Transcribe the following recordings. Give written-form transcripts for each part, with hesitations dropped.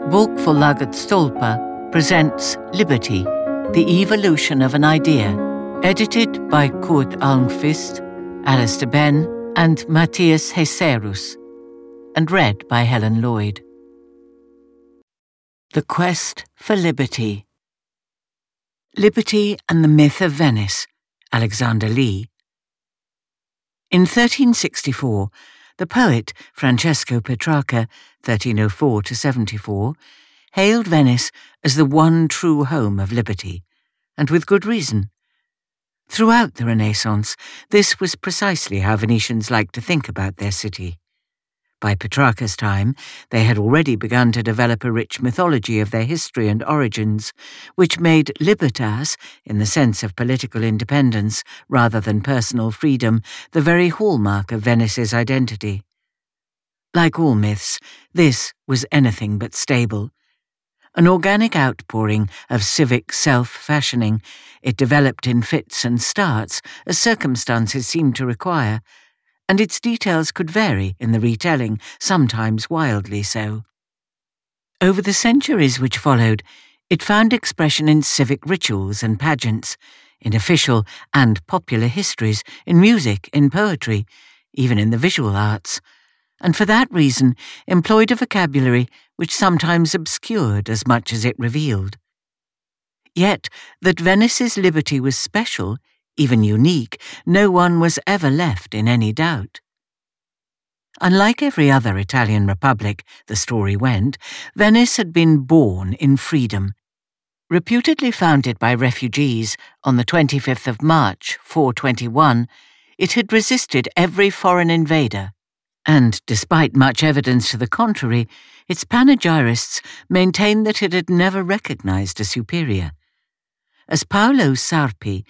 Bokförlaget Stolpa presents Liberty, the Evolution of an Idea, edited by Kurt Almqvist, Alistair Benn, and Matthias Heserus, and read by Helen Lloyd. The Quest for Liberty. Liberty and the Myth of Venice, Alexander Lee. In 1364, the poet Francesco Petrarca, 1304–74, hailed Venice as the one true home of liberty, and with good reason. Throughout the Renaissance, this was precisely how Venetians liked to think about their city. By Petrarca's time, they had already begun to develop a rich mythology of their history and origins, which made libertas, in the sense of political independence rather than personal freedom, the very hallmark of Venice's identity. Like all myths, this was anything but stable. An organic outpouring of civic self-fashioning, it developed in fits and starts as circumstances seemed to require, and its details could vary in the retelling, sometimes wildly so. Over the centuries which followed, it found expression in civic rituals and pageants, in official and popular histories, in music, in poetry, even in the visual arts, and for that reason employed a vocabulary which sometimes obscured as much as it revealed. Yet that Venice's liberty was special, even unique, no one was ever left in any doubt. Unlike every other Italian republic, the story went, Venice had been born in freedom. Reputedly founded by refugees on the 25th of March, 421, it had resisted every foreign invader, and, despite much evidence to the contrary, its panegyrists maintained that it had never recognized a superior. As Paolo Sarpi,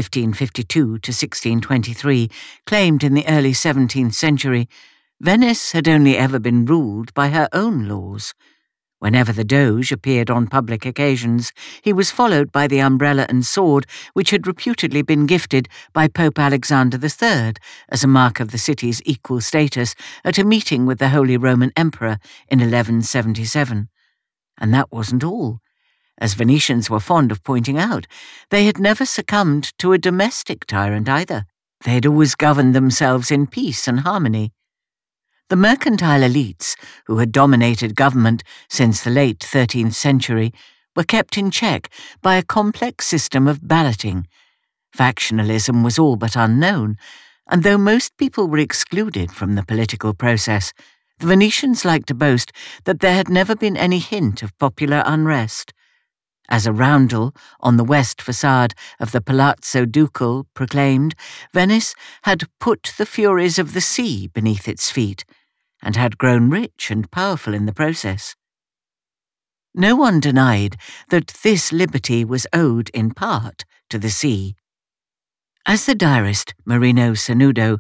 1552–1623, claimed in the early 17th century, Venice had only ever been ruled by her own laws. Whenever the Doge appeared on public occasions, he was followed by the umbrella and sword which had reputedly been gifted by Pope Alexander III as a mark of the city's equal status at a meeting with the Holy Roman Emperor in 1177. And that wasn't all. As Venetians were fond of pointing out, they had never succumbed to a domestic tyrant either. They had always governed themselves in peace and harmony. The mercantile elites, who had dominated government since the late 13th century, were kept in check by a complex system of balloting. Factionalism was all but unknown, and though most people were excluded from the political process, the Venetians liked to boast that there had never been any hint of popular unrest. As a roundel on the west facade of the Palazzo Ducal proclaimed, Venice had put the furies of the sea beneath its feet, and had grown rich and powerful in the process. No one denied that this liberty was owed in part to the sea. As the diarist Marino Sanudo,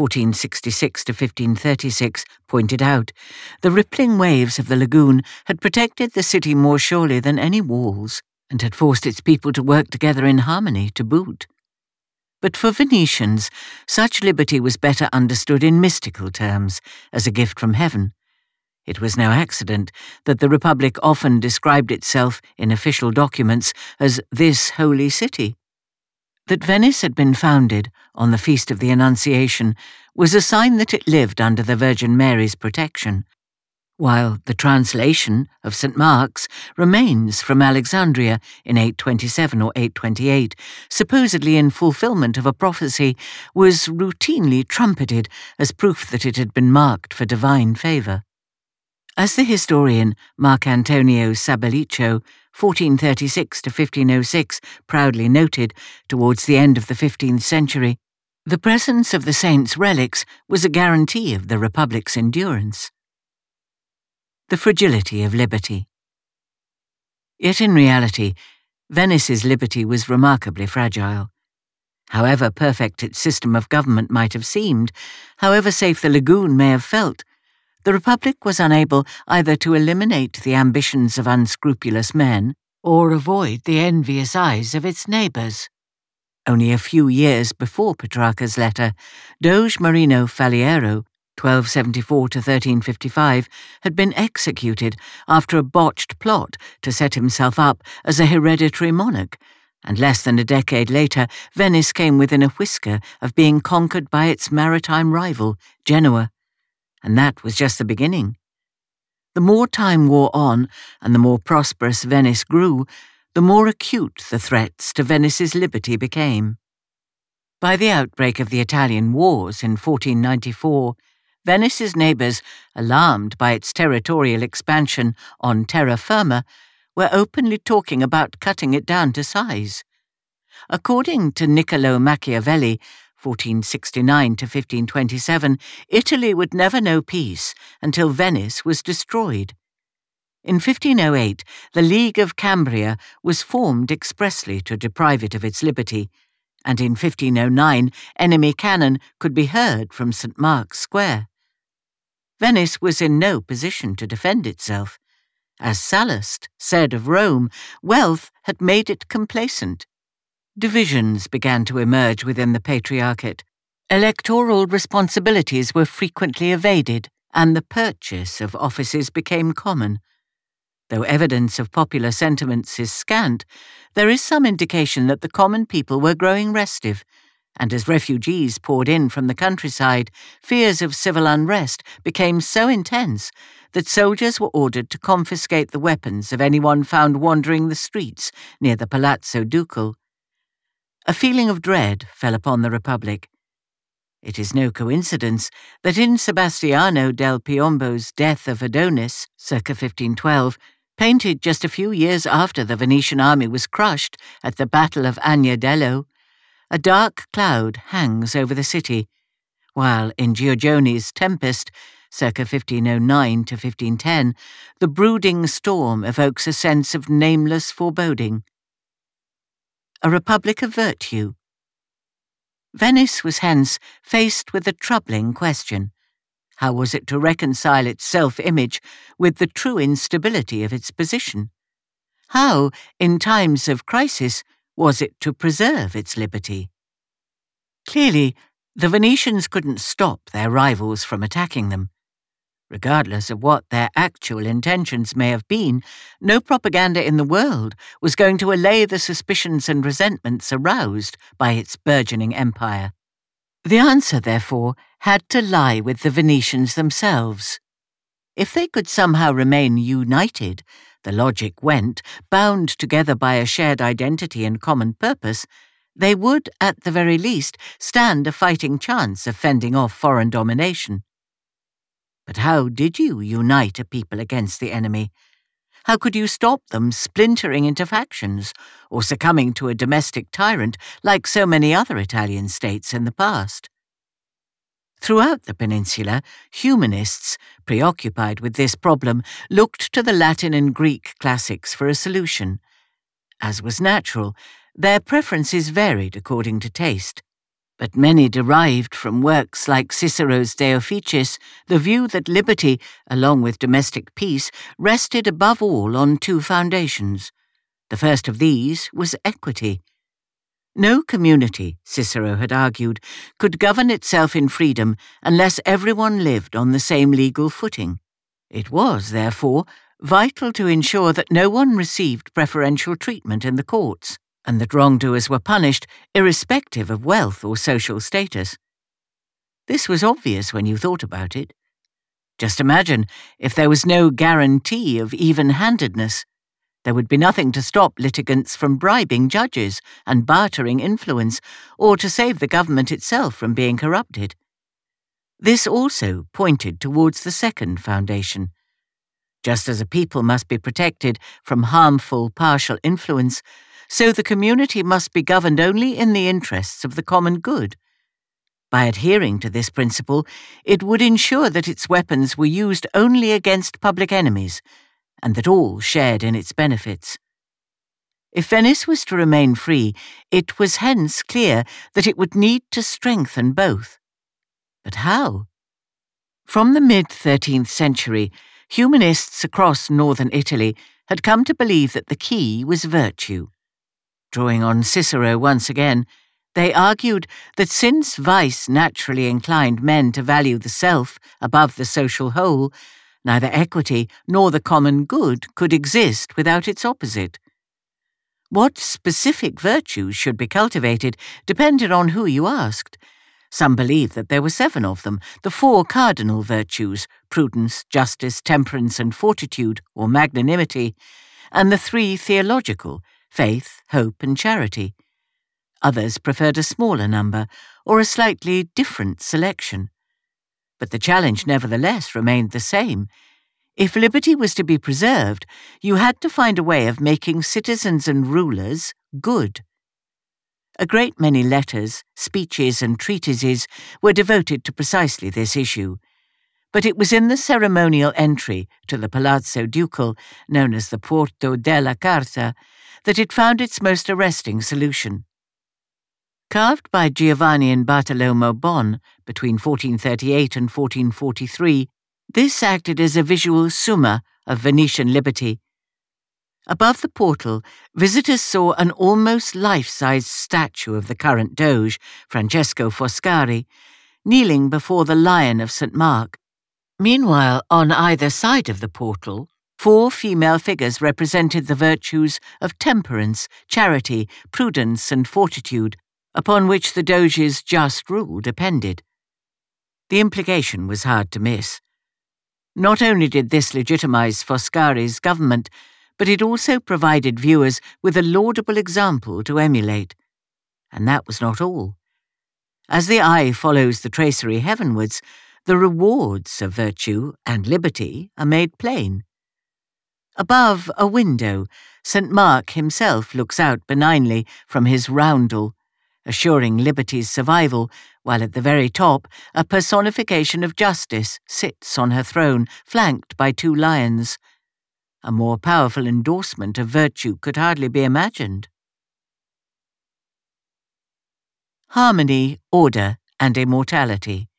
1466–1536, pointed out, the rippling waves of the lagoon had protected the city more surely than any walls, and had forced its people to work together in harmony to boot. But for Venetians, such liberty was better understood in mystical terms, as a gift from heaven. It was no accident that the Republic often described itself in official documents as this holy city. That Venice had been founded on the Feast of the Annunciation was a sign that it lived under the Virgin Mary's protection, while the translation of St. Mark's remains from Alexandria in 827 or 828, supposedly in fulfillment of a prophecy, was routinely trumpeted as proof that it had been marked for divine favour. As the historian Marcantonio Sabelliccio, 1436–1506, proudly noted towards the end of the 15th century, the presence of the saints' relics was a guarantee of the Republic's endurance. The fragility of liberty. Yet in reality, Venice's liberty was remarkably fragile. However perfect its system of government might have seemed, however safe the lagoon may have felt, the Republic was unable either to eliminate the ambitions of unscrupulous men or avoid the envious eyes of its neighbours. Only a few years before Petrarca's letter, Doge Marino Faliero, 1274 to 1355, had been executed after a botched plot to set himself up as a hereditary monarch, and less than a decade later, Venice came within a whisker of being conquered by its maritime rival, Genoa. And that was just the beginning. The more time wore on, and the more prosperous Venice grew, the more acute the threats to Venice's liberty became. By the outbreak of the Italian Wars in 1494, Venice's neighbours, alarmed by its territorial expansion on terra firma, were openly talking about cutting it down to size. According to Niccolò Machiavelli, 1469 to 1527, Italy would never know peace until Venice was destroyed. In 1508, the League of Cambria was formed expressly to deprive it of its liberty, and in 1509 enemy cannon could be heard from St. Mark's Square. Venice was in no position to defend itself. As Sallust said of Rome, wealth had made it complacent. Divisions began to emerge within the Patriarchate. Electoral responsibilities were frequently evaded, and the purchase of offices became common. Though evidence of popular sentiments is scant, there is some indication that the common people were growing restive, and as refugees poured in from the countryside, fears of civil unrest became so intense that soldiers were ordered to confiscate the weapons of anyone found wandering the streets near the Palazzo Ducal. A feeling of dread fell upon the Republic. It is no coincidence that in Sebastiano del Piombo's Death of Adonis, circa 1512, painted just a few years after the Venetian army was crushed at the Battle of Agnadello, a dark cloud hangs over the city, while in Giorgione's Tempest, circa 1509 to 1510, the brooding storm evokes a sense of nameless foreboding. A republic of virtue. Venice was hence faced with a troubling question. How was it to reconcile its self-image with the true instability of its position? How, in times of crisis, was it to preserve its liberty? Clearly, the Venetians couldn't stop their rivals from attacking them. Regardless of what their actual intentions may have been, no propaganda in the world was going to allay the suspicions and resentments aroused by its burgeoning empire. The answer, therefore, had to lie with the Venetians themselves. If they could somehow remain united, the logic went, bound together by a shared identity and common purpose, they would, at the very least, stand a fighting chance of fending off foreign domination. But how did you unite a people against the enemy? How could you stop them splintering into factions or succumbing to a domestic tyrant like so many other Italian states in the past? Throughout the peninsula, humanists, preoccupied with this problem, looked to the Latin and Greek classics for a solution. As was natural, their preferences varied according to taste, but many derived from works like Cicero's De Officiis the view that liberty, along with domestic peace, rested above all on two foundations. The first of these was equity. No community, Cicero had argued, could govern itself in freedom unless everyone lived on the same legal footing. It was, therefore, vital to ensure that no one received preferential treatment in the courts, and that wrongdoers were punished irrespective of wealth or social status. This was obvious when you thought about it. Just imagine if there was no guarantee of even-handedness. There would be nothing to stop litigants from bribing judges and bartering influence, or to save the government itself from being corrupted. This also pointed towards the second foundation. Just as a people must be protected from harmful partial influence, so the community must be governed only in the interests of the common good. By adhering to this principle, it would ensure that its weapons were used only against public enemies, and that all shared in its benefits. If Venice was to remain free, it was hence clear that it would need to strengthen both. But how? From the mid-13th century, humanists across northern Italy had come to believe that the key was virtue. Drawing on Cicero once again, They argued that since vice naturally inclined men to value the self above the social whole, neither equity nor the common good could exist without its opposite. What specific virtues should be cultivated depended on who you asked. Some believed that there were 7 of them, the 4 cardinal virtues, prudence, justice, temperance, and fortitude, or magnanimity, and the 3 theological, faith, hope, and charity. Others preferred a smaller number, or a slightly different selection. But the challenge nevertheless remained the same. If liberty was to be preserved, you had to find a way of making citizens and rulers good. A great many letters, speeches, and treatises were devoted to precisely this issue, but it was in the ceremonial entry to the Palazzo Ducal, known as the Porto della Carta, that it found its most arresting solution. Carved by Giovanni and Bartolomeo Bon between 1438 and 1443, this acted as a visual summa of Venetian liberty. Above the portal, visitors saw an almost life-size statue of the current Doge, Francesco Foscari, kneeling before the Lion of St. Mark. Meanwhile, on either side of the portal, 4 female figures represented the virtues of temperance, charity, prudence, and fortitude, upon which the Doge's just rule depended. The implication was hard to miss. Not only did this legitimize Foscari's government, but it also provided viewers with a laudable example to emulate. And that was not all. As the eye follows the tracery heavenwards, the rewards of virtue and liberty are made plain. Above a window, St. Mark himself looks out benignly from his roundel, assuring liberty's survival, while at the very top, a personification of justice sits on her throne, flanked by 2 lions. A more powerful endorsement of virtue could hardly be imagined. Harmony, order, and immortality.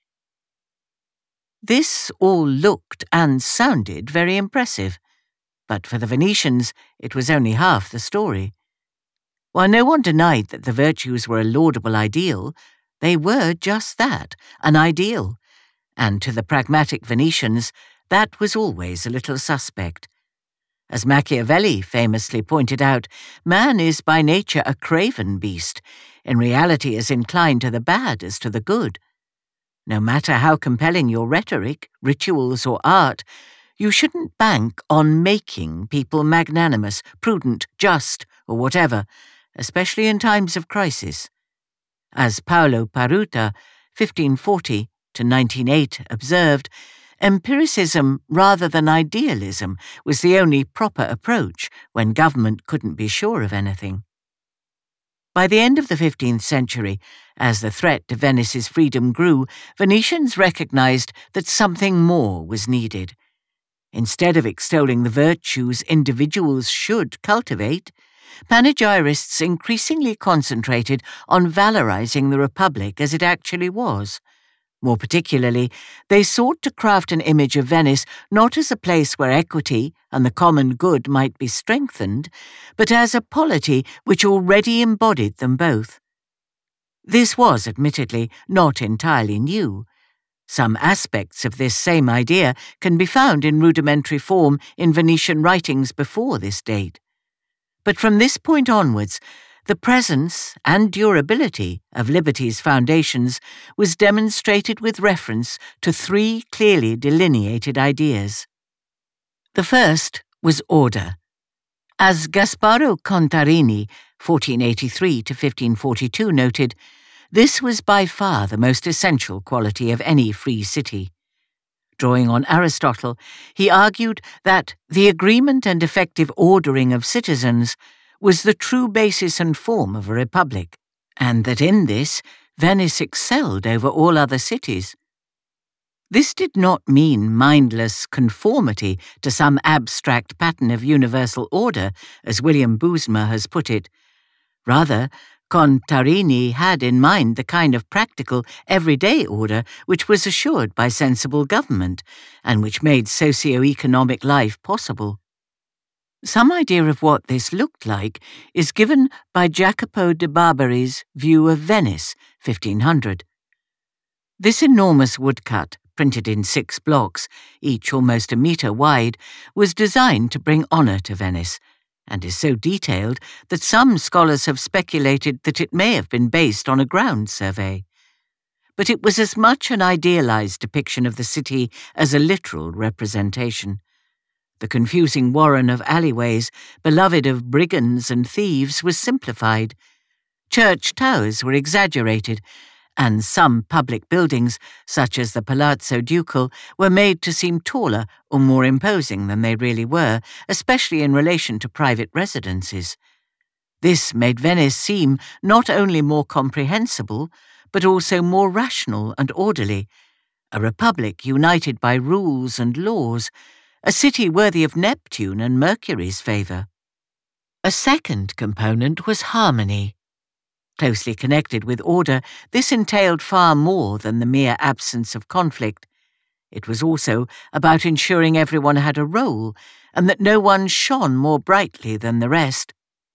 This all looked and sounded very impressive, but for the Venetians it was only half the story. While no one denied that the virtues were a laudable ideal, they were just that, an ideal, and to the pragmatic Venetians that was always a little suspect. As Machiavelli famously pointed out, man is by nature a craven beast, in reality as inclined to the bad as to the good. No matter how compelling your rhetoric, rituals, or art, you shouldn't bank on making people magnanimous, prudent, just, or whatever, especially in times of crisis. As Paolo Paruta, 1540 to 1908, observed, empiricism rather than idealism was the only proper approach when government couldn't be sure of anything. By the end of the 15th century, as the threat to Venice's freedom grew, Venetians recognized that something more was needed. Instead of extolling the virtues individuals should cultivate, panegyrists increasingly concentrated on valorizing the Republic as it actually was. More particularly, they sought to craft an image of Venice not as a place where equity and the common good might be strengthened, but as a polity which already embodied them both. This was, admittedly, not entirely new. Some aspects of this same idea can be found in rudimentary form in Venetian writings before this date. But from this point onwards, the presence and durability of liberty's foundations was demonstrated with reference to 3 clearly delineated ideas. The first was order. As Gasparo Contarini, 1483 to 1542, noted, this was by far the most essential quality of any free city. Drawing on Aristotle, he argued that the agreement and effective ordering of citizens was the true basis and form of a republic, and that in this Venice excelled over all other cities. This did not mean mindless conformity to some abstract pattern of universal order, as William Bousma has put it. Rather, Contarini had in mind the kind of practical, everyday order which was assured by sensible government, and which made socio-economic life possible. Some idea of what this looked like is given by Jacopo de Barbari's View of Venice, 1500. This enormous woodcut, printed in 6 blocks, each almost a metre wide, was designed to bring honour to Venice, and is so detailed that some scholars have speculated that it may have been based on a ground survey. But it was as much an idealised depiction of the city as a literal representation. The confusing warren of alleyways, beloved of brigands and thieves, was simplified. Church towers were exaggerated, and some public buildings, such as the Palazzo Ducal, were made to seem taller or more imposing than they really were, especially in relation to private residences. This made Venice seem not only more comprehensible, but also more rational and orderly, a republic united by rules and laws, a city worthy of Neptune and Mercury's favour. A second component was harmony. Closely connected with order, this entailed far more than the mere absence of conflict. It was also about ensuring everyone had a role, and that no one shone more brightly than the rest.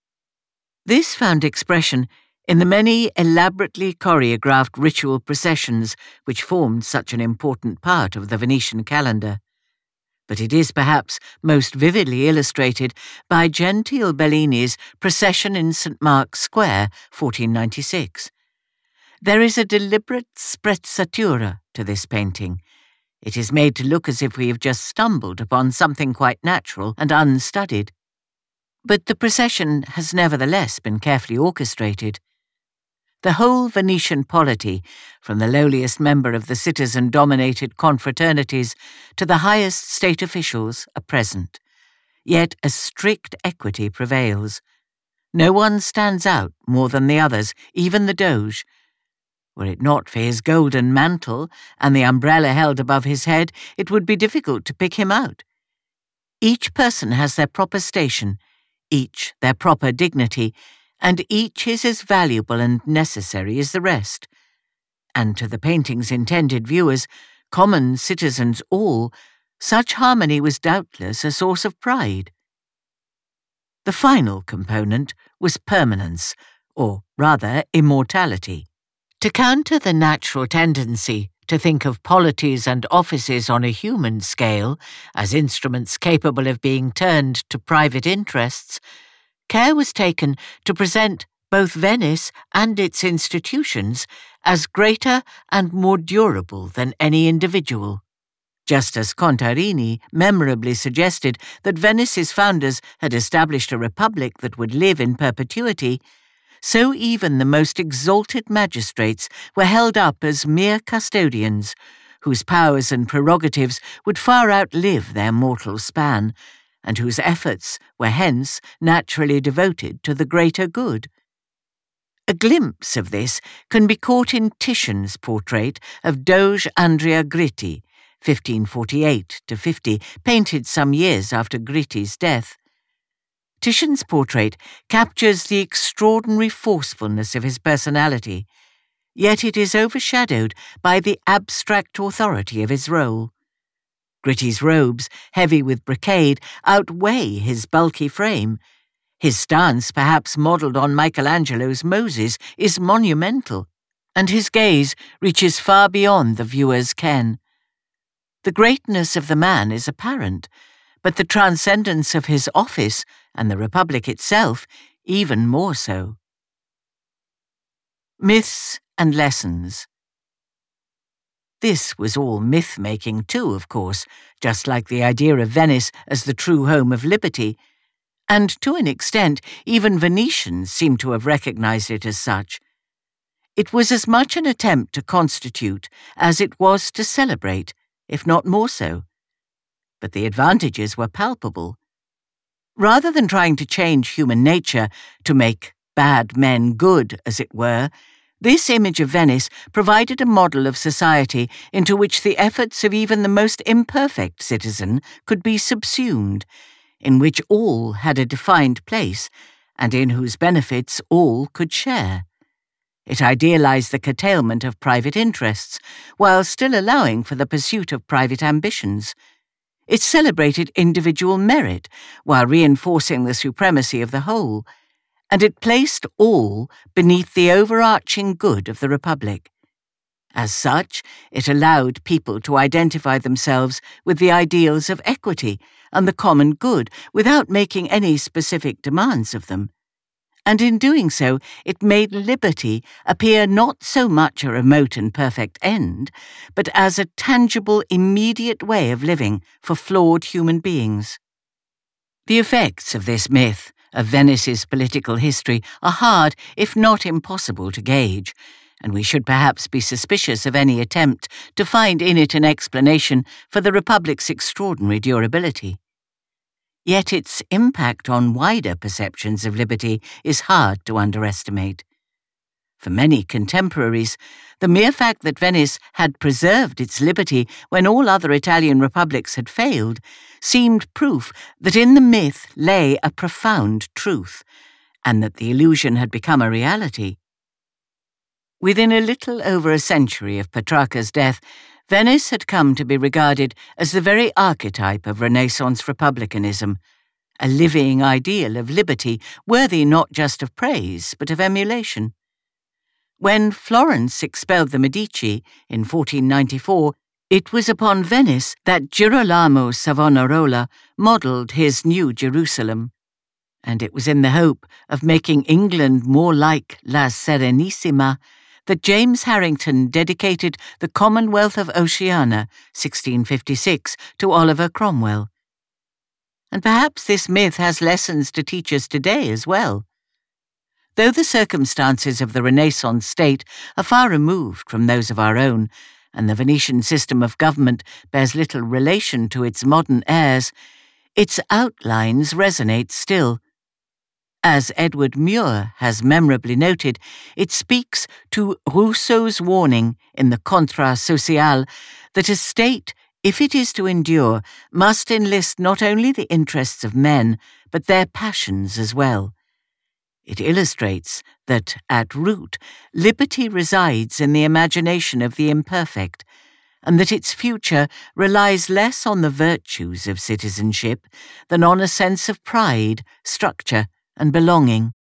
This found expression in the many elaborately choreographed ritual processions which formed such an important part of the Venetian calendar. But it is perhaps most vividly illustrated by Gentile Bellini's Procession in St. Mark's Square, 1496. There is a deliberate sprezzatura to this painting. It is made to look as if we have just stumbled upon something quite natural and unstudied. But the procession has nevertheless been carefully orchestrated. The whole Venetian polity, from the lowliest member of the citizen-dominated confraternities to the highest state officials, are present. Yet a strict equity prevails. No one stands out more than the others, even the Doge. Were it not for his golden mantle and the umbrella held above his head, it would be difficult to pick him out. Each person has their proper station, each their proper dignity, and each is as valuable and necessary as the rest. And to the painting's intended viewers, common citizens all, such harmony was doubtless a source of pride. The final component was permanence, or rather immortality. To counter the natural tendency to think of polities and offices on a human scale as instruments capable of being turned to private interests, care was taken to present both Venice and its institutions as greater and more durable than any individual. Just as Contarini memorably suggested that Venice's founders had established a republic that would live in perpetuity, so even the most exalted magistrates were held up as mere custodians, whose powers and prerogatives would far outlive their mortal span, and whose efforts were hence naturally devoted to the greater good. A glimpse of this can be caught in Titian's portrait of Doge Andrea Gritti, 1548-50, painted some years after Gritti's death. Titian's portrait captures the extraordinary forcefulness of his personality, yet it is overshadowed by the abstract authority of his role. Gritti's robes, heavy with brocade, outweigh his bulky frame. His stance, perhaps modelled on Michelangelo's Moses, is monumental, and his gaze reaches far beyond the viewer's ken. The greatness of the man is apparent, but the transcendence of his office, and the Republic itself, even more so. Myths and lessons. This was all myth-making too, of course, just like the idea of Venice as the true home of liberty, and to an extent even Venetians seem to have recognized it as such. It was as much an attempt to constitute as it was to celebrate, if not more so. But the advantages were palpable. Rather than trying to change human nature, to make bad men good, as it were, this image of Venice provided a model of society into which the efforts of even the most imperfect citizen could be subsumed, in which all had a defined place, and in whose benefits all could share. It idealized the curtailment of private interests, while still allowing for the pursuit of private ambitions. It celebrated individual merit while reinforcing the supremacy of the whole, and it placed all beneath the overarching good of the Republic. As such, it allowed people to identify themselves with the ideals of equity and the common good without making any specific demands of them. And in doing so, it made liberty appear not so much a remote and perfect end, but as a tangible, immediate way of living for flawed human beings. The effects of this myth of Venice's political history are hard, if not impossible, to gauge, and we should perhaps be suspicious of any attempt to find in it an explanation for the Republic's extraordinary durability. Yet its impact on wider perceptions of liberty is hard to underestimate. For many contemporaries, the mere fact that Venice had preserved its liberty when all other Italian republics had failed seemed proof that in the myth lay a profound truth, and that the illusion had become a reality. Within a little over a century of Petrarca's death, Venice had come to be regarded as the very archetype of Renaissance republicanism, a living ideal of liberty worthy not just of praise but of emulation. When Florence expelled the Medici in 1494, it was upon Venice that Girolamo Savonarola modelled his New Jerusalem, and it was in the hope of making England more like La Serenissima that James Harrington dedicated the Commonwealth of Oceania, 1656, to Oliver Cromwell. And perhaps this myth has lessons to teach us today as well. Though the circumstances of the Renaissance state are far removed from those of our own, and the Venetian system of government bears little relation to its modern heirs, its outlines resonate still. As Edward Muir has memorably noted, it speaks to Rousseau's warning in the Contrat Social that a state, if it is to endure, must enlist not only the interests of men, but their passions as well. It illustrates that, at root, liberty resides in the imagination of the imperfect, and that its future relies less on the virtues of citizenship than on a sense of pride, structure, and belonging.